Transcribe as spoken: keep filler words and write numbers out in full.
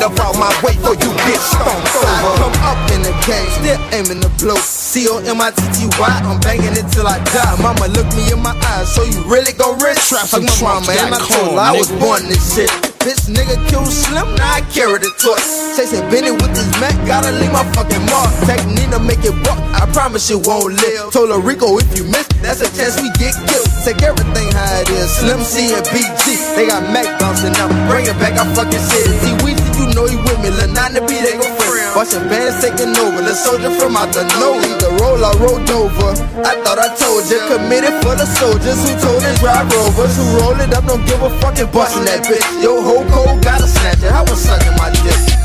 get up out my way before you get stomped over. I come up in the game, still aiming to blow. C O M I T T Y, I'm banging it till I die. Mama look me in my eyes, so you really gon' risk? Fuck my mama and I told her I was born this shit. Bitch nigga killed Slim, now I carry the torch. Chasing Benny with this Mac, gotta leave my fucking mark. Technique to make it buck, I promise you won't live. Told her Rico if you miss, that's a chance we get killed. Take everything how it is, Slim C and B G. They got Mac bouncing up, bring it back, I fucking said it. See Weezy, you know he with me, Lil Nana B, they gon' friend. Watching bands taking over, the soldier from out the know. The roll I rolled over, I thought I told you. Committed for the soldiers who told the drive rovers. Who roll it up, don't give a fucking bustin' that bitch. Yo, whole cold gotta snatch it, I was sucking my dick.